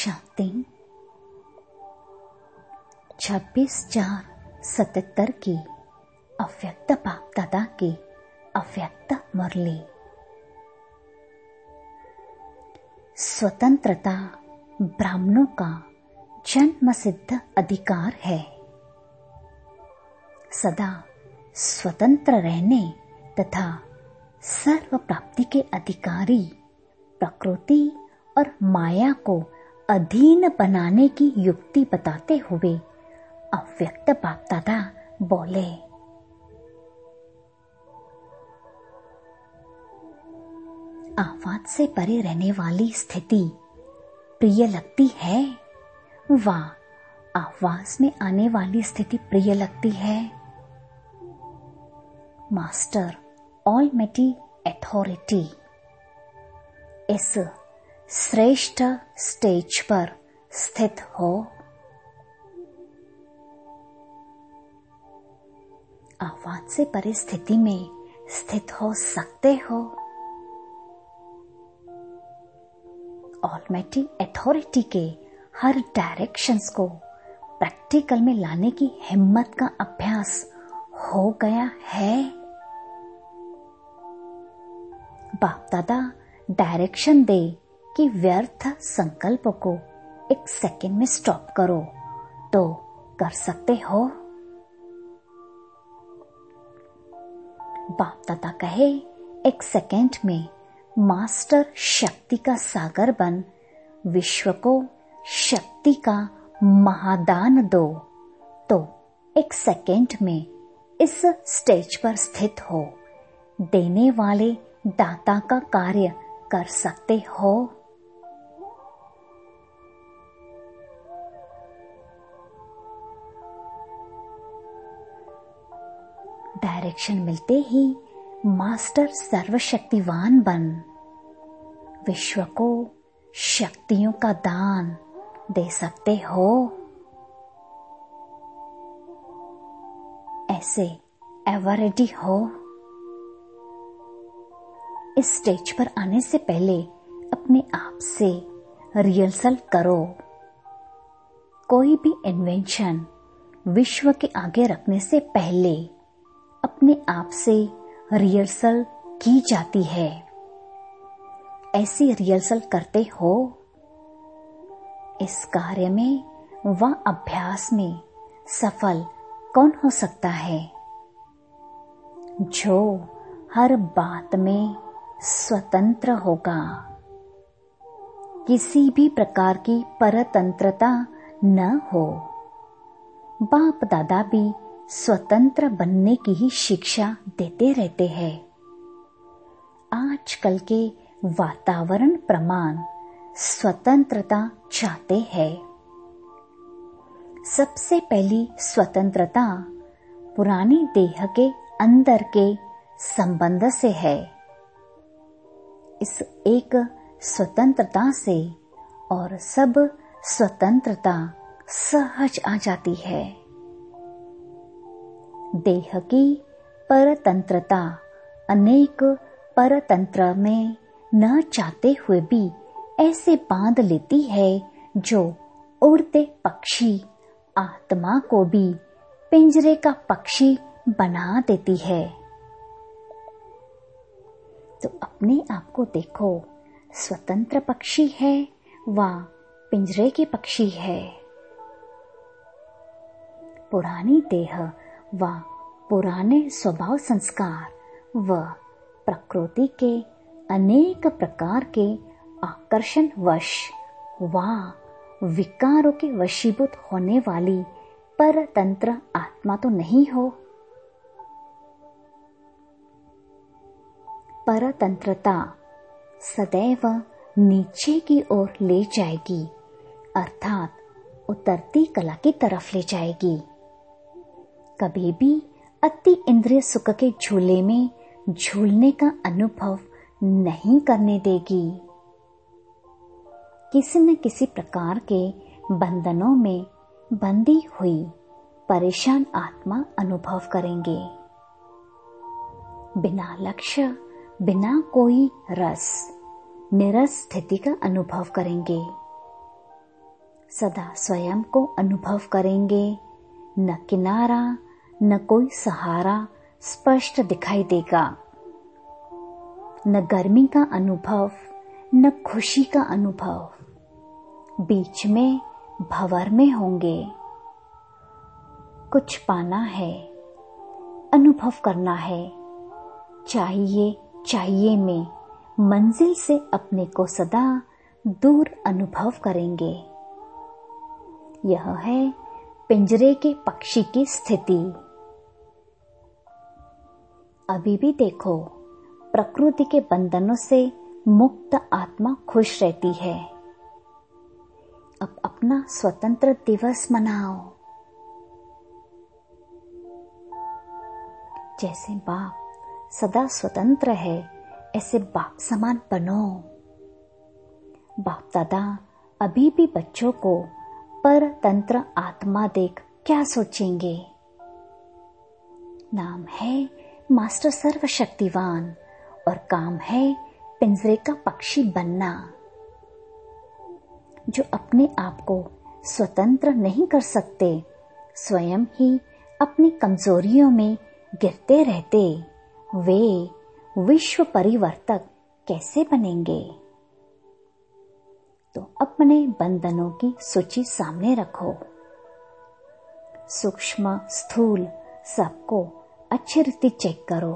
शांति। 26/4/77 की अव्यक्त बाप दादा की अव्यक्त मुरली। स्वतंत्रता ब्राह्मणों का जन्म सिद्ध अधिकार है। सदा स्वतंत्र रहने तथा सर्व प्राप्ति के अधिकारी प्रकृति और माया को अधीन बनाने की युक्ति बताते हुए अव्यक्त बाप दादा बोले, आवाज से परे रहने वाली स्थिति प्रिय लगती है, वाह आवाज में आने वाली स्थिति प्रिय लगती है। मास्टर ऑलमाइटी अथॉरिटी इस श्रेष्ठ स्टेज पर स्थित हो। आवाज से परे स्थिति में स्थित हो सकते हो। ऑलमाइटी अथॉरिटी के हर डायरेक्शंस को प्रैक्टिकल में लाने की हिम्मत का अभ्यास हो गया है। बाप दादा डायरेक्शन दे कि व्यर्थ संकल्प को एक सेकंड में स्टॉप करो तो कर सकते हो। बाप दादा कहे, एक सेकंड में मास्टर शक्ति का सागर बन विश्व को शक्ति का महादान दो, तो एक सेकंड में इस स्टेज पर स्थित हो देने वाले दाता का कार्य कर सकते हो। डायरेक्शन मिलते ही मास्टर सर्वशक्तिवान बन विश्व को शक्तियों का दान दे सकते हो। ऐसे एवर रेडी हो। इस स्टेज पर आने से पहले अपने आप से रिहर्सल करो। कोई भी इन्वेंशन विश्व के आगे रखने से पहले अपने आप से रिहर्सल की जाती है। ऐसी रिहर्सल करते हो। इस कार्य में व अभ्यास में सफल कौन हो सकता है? जो हर बात में स्वतंत्र होगा, किसी भी प्रकार की परतंत्रता न हो। बाप दादा भी स्वतंत्र बनने की ही शिक्षा देते रहते हैं। आजकल के वातावरण प्रमाण स्वतंत्रता चाहते हैं। सबसे पहली स्वतंत्रता पुरानी देह के अंदर के संबंध से है। इस एक स्वतंत्रता से और सब स्वतंत्रता सहज आ जाती है। देह की परतंत्रता अनेक परतंत्र में न चाहते हुए भी ऐसे बांध लेती है जो उड़ते पक्षी आत्मा को भी पिंजरे का पक्षी बना देती है। तो अपने आप को देखो, स्वतंत्र पक्षी है व पिंजरे के पक्षी है। पुरानी देह व पुराने स्वभाव संस्कार व प्रकृति के अनेक प्रकार के आकर्षण वश व विकारों के वशीभूत होने वाली परतंत्र आत्मा तो नहीं हो। परतंत्रता सदैव नीचे की ओर ले जाएगी, अर्थात उतरती कला की तरफ ले जाएगी। कभी भी अति इंद्रिय सुख के झूले में झूलने का अनुभव नहीं करने देगी। किसी न किसी प्रकार के बंधनों में बंधी हुई परेशान आत्मा अनुभव करेंगे। बिना लक्ष्य, बिना कोई रस, निरस स्थिति का अनुभव करेंगे। सदा स्वयं को अनुभव करेंगे। न किनारा न कोई सहारा स्पष्ट दिखाई देगा। न गर्मी का अनुभव न खुशी का अनुभव। बीच में भंवर में होंगे। कुछ पाना है, अनुभव करना है। चाहिए में मंजिल से अपने को सदा दूर अनुभव करेंगे। यह है पिंजरे के पक्षी की स्थिति। अभी भी देखो, प्रकृति के बंधनों से मुक्त आत्मा खुश रहती है। अब अपना स्वतंत्र दिवस मनाओ। जैसे बाप सदा स्वतंत्र है, ऐसे बाप समान बनो। बाप दादा अभी भी बच्चों को परतंत्र आत्मा देख क्या सोचेंगे। नाम है मास्टर सर्वशक्तिवान और काम है पिंजरे का पक्षी बनना। जो अपने आप को स्वतंत्र नहीं कर सकते, स्वयं ही अपनी कमजोरियों में गिरते रहते, वे विश्व परिवर्तक कैसे बनेंगे। तो अपने बंधनों की सूची सामने रखो। सूक्ष्म स्थूल सबको अच्छी रीति चेक करो।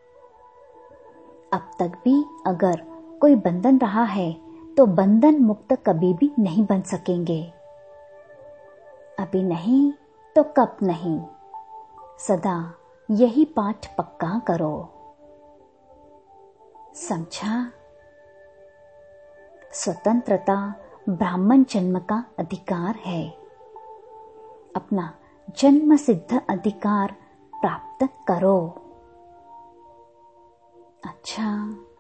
अब तक भी अगर कोई बंधन रहा है तो बंधन मुक्त कभी भी नहीं बन सकेंगे। अभी नहीं तो कब नहीं, सदा यही पाठ पक्का करो। समझा? स्वतंत्रता ब्राह्मण जन्म का अधिकार है। अपना जन्म सिद्ध अधिकार प्राप्त करो। अच्छा,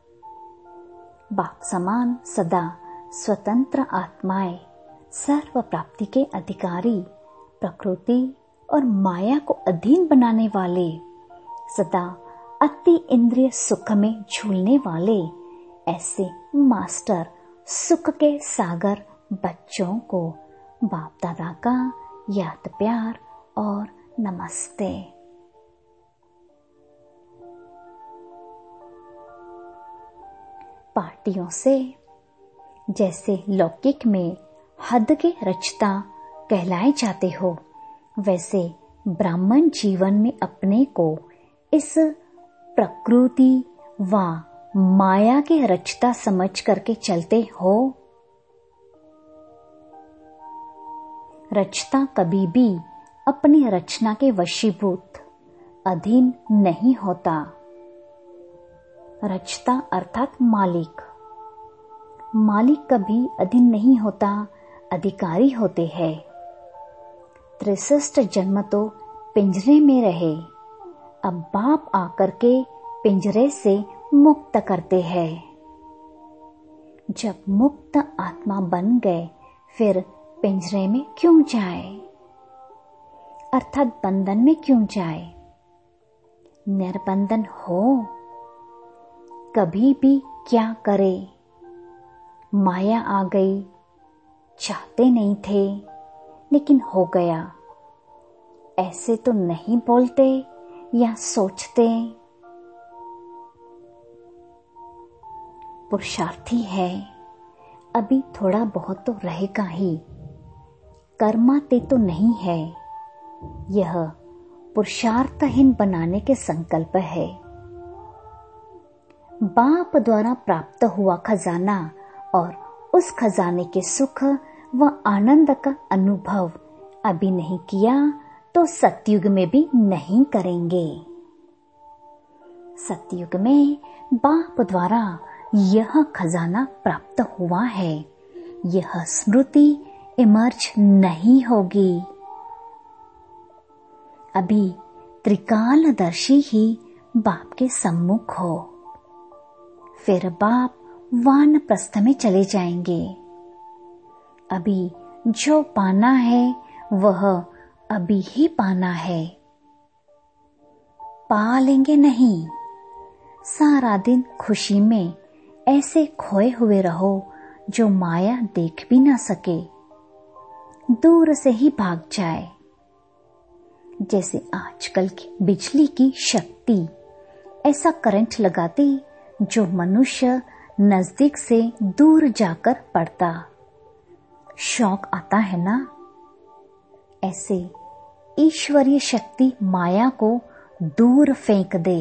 बाप समान सदा स्वतंत्र आत्माएं, सर्व प्राप्ति के अधिकारी, प्रकृति और माया को अधीन बनाने वाले, सदा अति इंद्रिय सुख में झूलने वाले ऐसे मास्टर सुख के सागर बच्चों को बाप दादा का याद प्यार और नमस्ते। पार्टियों से जैसे लौकिक में हद के रचता कहलाए जाते हो, वैसे ब्राह्मण जीवन में अपने को इस प्रकृति व माया के रचता समझ करके चलते हो। रचता कभी भी अपनी रचना के वशीभूत अधीन नहीं होता। रचता अर्थात मालिक। मालिक कभी अधीन नहीं होता, अधिकारी होते हैं। त्रिसष्ट जन्म तो पिंजरे में रहे, अब बाप आकर के पिंजरे से मुक्त करते हैं। जब मुक्त आत्मा बन गए, फिर पिंजरे में क्यों जाए, अर्थात बंधन में क्यों जाए। निर्बंधन हो, कभी भी क्या करे। माया आ गई, चाहते नहीं थे लेकिन हो गया। ऐसे तो नहीं बोलते या सोचते। पुरुषार्थी है, अभी थोड़ा बहुत तो रहेगा ही। कर्माते तो नहीं है। यह पुरुषार्थहीन बनाने के संकल्प है। बाप द्वारा प्राप्त हुआ खजाना और उस खजाने के सुख व आनंद का अनुभव अभी नहीं किया तो सतयुग में भी नहीं करेंगे। सतयुग में बाप द्वारा यह खजाना प्राप्त हुआ है। यह स्मृति इमर्ज नहीं होगी। अभी त्रिकालदर्शी ही बाप के सम्मुख हो, फिर बाप वानप्रस्थ में चले जाएंगे। अभी जो पाना है वह अभी ही पाना है। पा लेंगे नहीं। सारा दिन खुशी में ऐसे खोए हुए रहो जो माया देख भी ना सके। दूर से ही भाग जाए। जैसे आजकल की बिजली की शक्ति ऐसा करंट लगाती जो मनुष्य नजदीक से दूर जाकर पड़ता। शौक आता है ना। ऐसे ईश्वरीय शक्ति माया को दूर फेंक दे।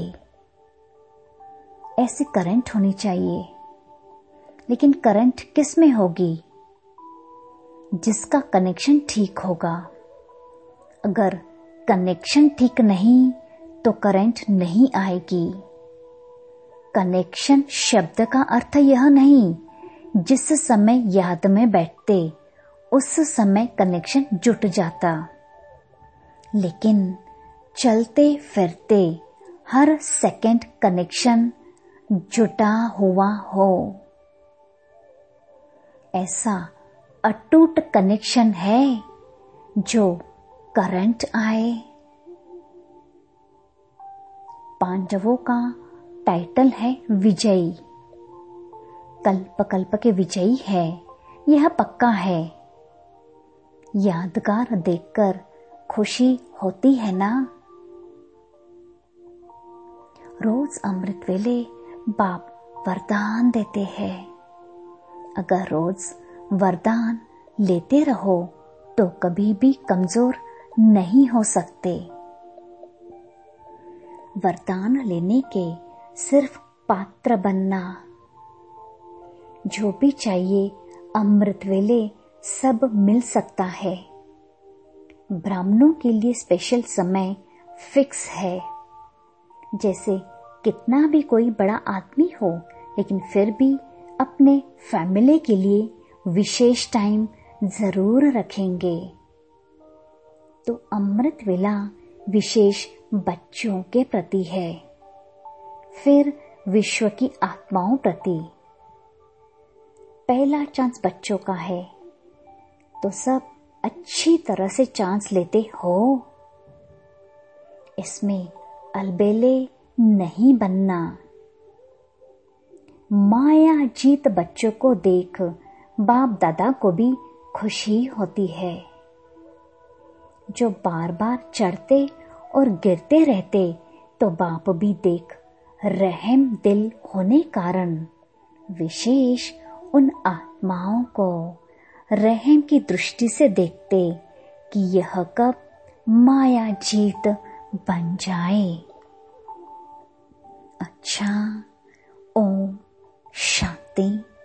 ऐसी करंट होनी चाहिए। लेकिन करंट किस में होगी? जिसका कनेक्शन ठीक होगा। अगर कनेक्शन ठीक नहीं तो करंट नहीं आएगी। कनेक्शन शब्द का अर्थ यह नहीं जिस समय याद में बैठते उस समय कनेक्शन जुट जाता, लेकिन चलते फिरते हर सेकंड कनेक्शन जुटा हुआ हो। ऐसा अटूट कनेक्शन है जो करंट आए। पांडवों का टाइटल है विजयी। कल्प कल्प के विजयी है, यह पक्का है। यादगार देखकर खुशी होती है ना। रोज अमृत वेले बाप वरदान देते हैं। अगर रोज वरदान लेते रहो तो कभी भी कमजोर नहीं हो सकते। वरदान लेने के सिर्फ पात्र बनना। जो भी चाहिए अमृत वेले सब मिल सकता है। ब्राह्मणों के लिए स्पेशल समय फिक्स है। जैसे कितना भी कोई बड़ा आदमी हो, लेकिन फिर भी अपने फैमिली के लिए विशेष टाइम जरूर रखेंगे। तो अमृत वेला विशेष बच्चों के प्रति है, फिर विश्व की आत्माओं प्रति। पहला चांस बच्चों का है, तो सब अच्छी तरह से चांस लेते हो। इसमें अलबेले नहीं बनना। माया जीत बच्चों को देख बाप दादा को भी खुशी होती है। जो बार बार चढ़ते और गिरते रहते तो बाप भी देख रहम दिल होने कारण विशेष उन आत्माओं को रहम की दृष्टि से देखते कि यह कब माया जीत बन जाए। अच्छा, ओम शांति।